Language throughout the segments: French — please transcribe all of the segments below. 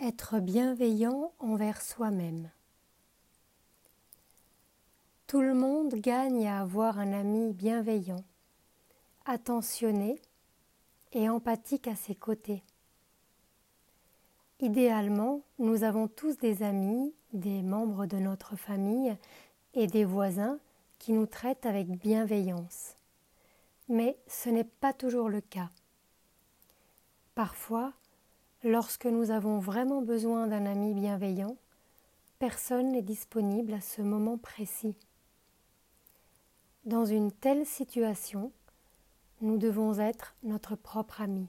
Être bienveillant envers soi-même. Tout le monde gagne à avoir un ami bienveillant, attentionné et empathique à ses côtés. Idéalement, nous avons tous des amis, des membres de notre famille et des voisins qui nous traitent avec bienveillance. Mais ce n'est pas toujours le cas. Parfois, lorsque nous avons vraiment besoin d'un ami bienveillant, personne n'est disponible à ce moment précis. Dans une telle situation, nous devons être notre propre ami.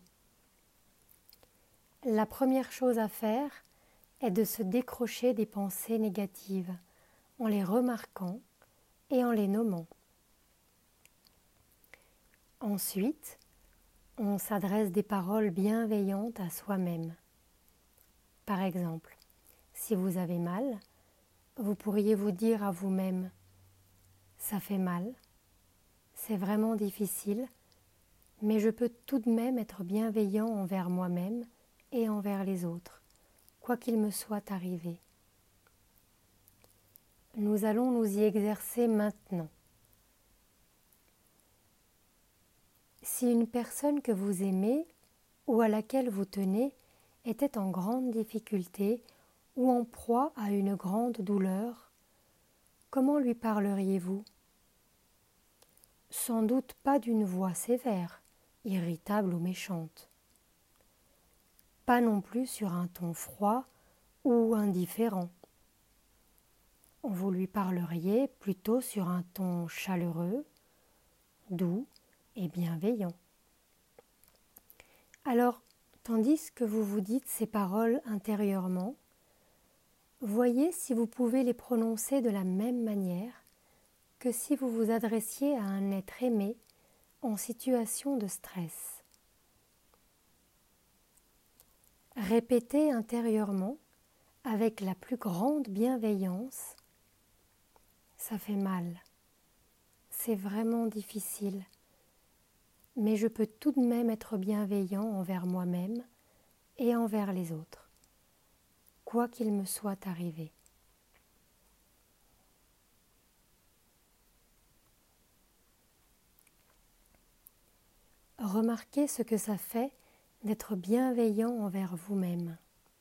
La première chose à faire est de se décrocher des pensées négatives en les remarquant et en les nommant. Ensuite, on s'adresse des paroles bienveillantes à soi-même. Par exemple, si vous avez mal, vous pourriez vous dire à vous-même « ça fait mal, c'est vraiment difficile, mais je peux tout de même être bienveillant envers moi-même et envers les autres, quoi qu'il me soit arrivé. » Nous allons nous y exercer maintenant. Si une personne que vous aimez ou à laquelle vous tenez était en grande difficulté ou en proie à une grande douleur, comment lui parleriez-vous ? Sans doute pas d'une voix sévère, irritable ou méchante. Pas non plus sur un ton froid ou indifférent. Vous lui parleriez plutôt sur un ton chaleureux, doux et bienveillant. Alors, tandis que vous vous dites ces paroles intérieurement, voyez si vous pouvez les prononcer de la même manière que si vous vous adressiez à un être aimé en situation de stress. Répétez intérieurement avec la plus grande bienveillance « ça fait mal, c'est vraiment difficile, mais je peux tout de même être bienveillant envers moi-même et envers les autres, quoi qu'il me soit arrivé. » Remarquez ce que ça fait d'être bienveillant envers vous-même.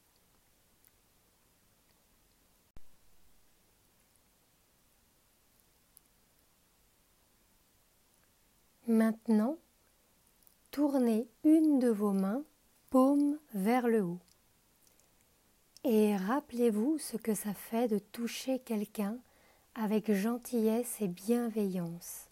Maintenant, tournez une de vos mains, paume vers le haut. Et rappelez-vous ce que ça fait de toucher quelqu'un avec gentillesse et bienveillance.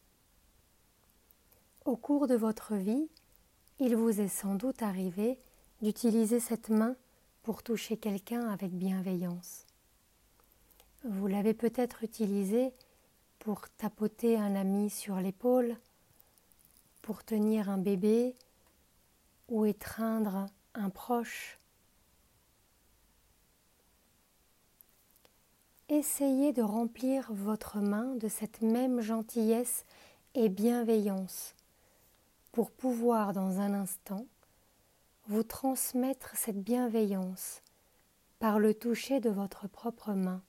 Au cours de votre vie, il vous est sans doute arrivé d'utiliser cette main pour toucher quelqu'un avec bienveillance. Vous l'avez peut-être utilisée pour tapoter un ami sur l'épaule, pour tenir un bébé ou étreindre un proche. Essayez de remplir votre main de cette même gentillesse et bienveillance pour pouvoir dans un instant vous transmettre cette bienveillance par le toucher de votre propre main.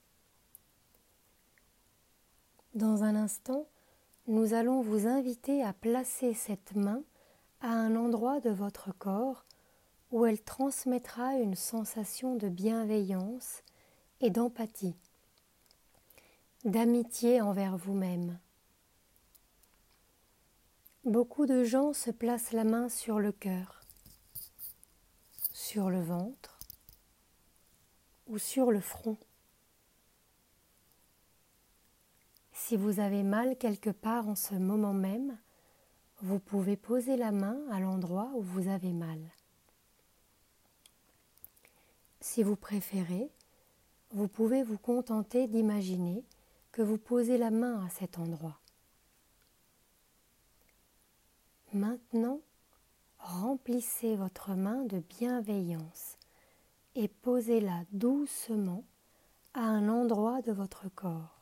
Dans un instant, nous allons vous inviter à placer cette main à un endroit de votre corps où elle transmettra une sensation de bienveillance et d'empathie, d'amitié envers vous-même. Beaucoup de gens se placent la main sur le cœur, sur le ventre ou sur le front. Si vous avez mal quelque part en ce moment même, vous pouvez poser la main à l'endroit où vous avez mal. Si vous préférez, vous pouvez vous contenter d'imaginer que vous posez la main à cet endroit. Maintenant, remplissez votre main de bienveillance et posez-la doucement à un endroit de votre corps.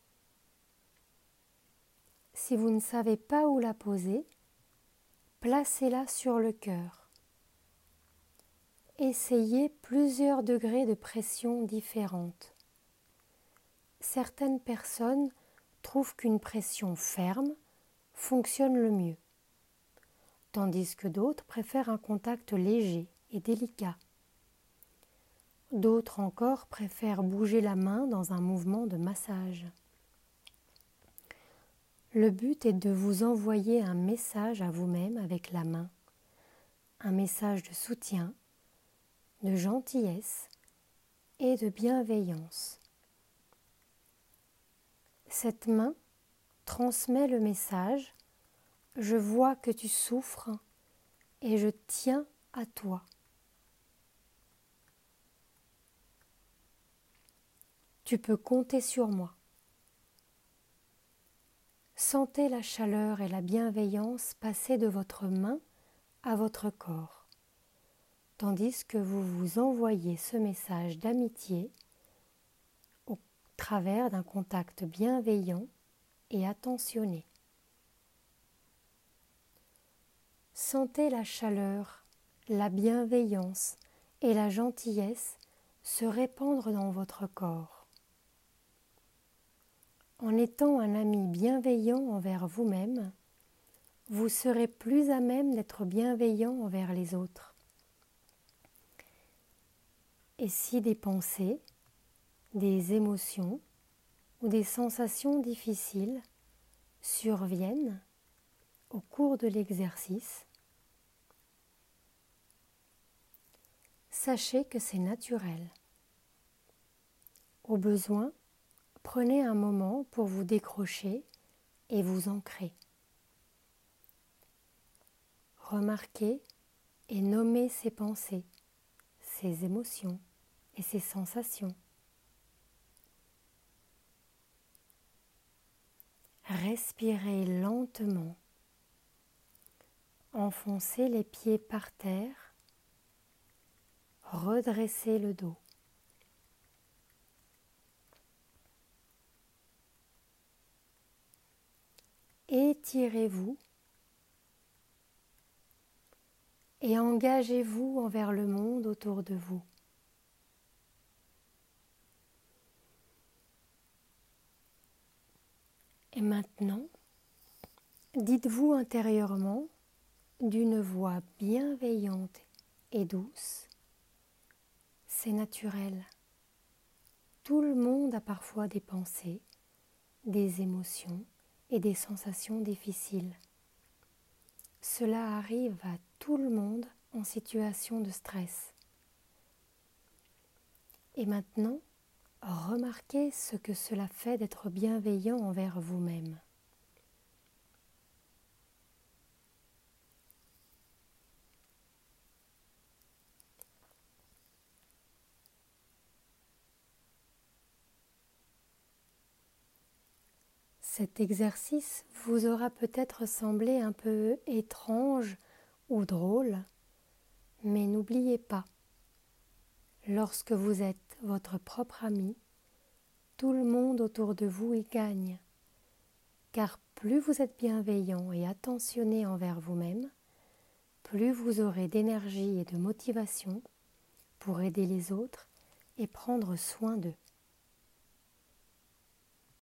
Si vous ne savez pas où la poser, placez-la sur le cœur. essayer plusieurs degrés de pression différentes. Certaines personnes trouvent qu'une pression ferme fonctionne le mieux, tandis que d'autres préfèrent un contact léger et délicat. D'autres encore préfèrent bouger la main dans un mouvement de massage. Le but est de vous envoyer un message à vous-même avec la main, un message de soutien, de gentillesse et de bienveillance. Cette main transmet le message « Je vois que tu souffres et je tiens à toi ». Tu peux compter sur moi. Sentez la chaleur et la bienveillance passer de votre main à votre corps, tandis que vous vous envoyez ce message d'amitié au travers d'un contact bienveillant et attentionné. Sentez la chaleur, la bienveillance et la gentillesse se répandre dans votre corps. En étant un ami bienveillant envers vous-même, vous serez plus à même d'être bienveillant envers les autres. Et si des pensées, des émotions ou des sensations difficiles surviennent au cours de l'exercice, sachez que c'est naturel. Au besoin, prenez un moment pour vous décrocher et vous ancrer. Remarquez et nommez ces pensées, ces émotions et ces sensations. Respirez lentement. Enfoncez les pieds par terre. Redressez le dos. Étirez-vous et engagez-vous envers le monde autour de vous. Et maintenant, dites-vous intérieurement d'une voix bienveillante et douce, c'est naturel. Tout le monde a parfois des pensées, des émotions et des sensations difficiles. Cela arrive à tout le monde en situation de stress. Et maintenant, remarquez ce que cela fait d'être bienveillant envers vous-même. Cet exercice vous aura peut-être semblé un peu étrange ou drôle, mais n'oubliez pas, lorsque vous êtes votre propre ami, tout le monde autour de vous y gagne, car plus vous êtes bienveillant et attentionné envers vous-même, plus vous aurez d'énergie et de motivation pour aider les autres et prendre soin d'eux.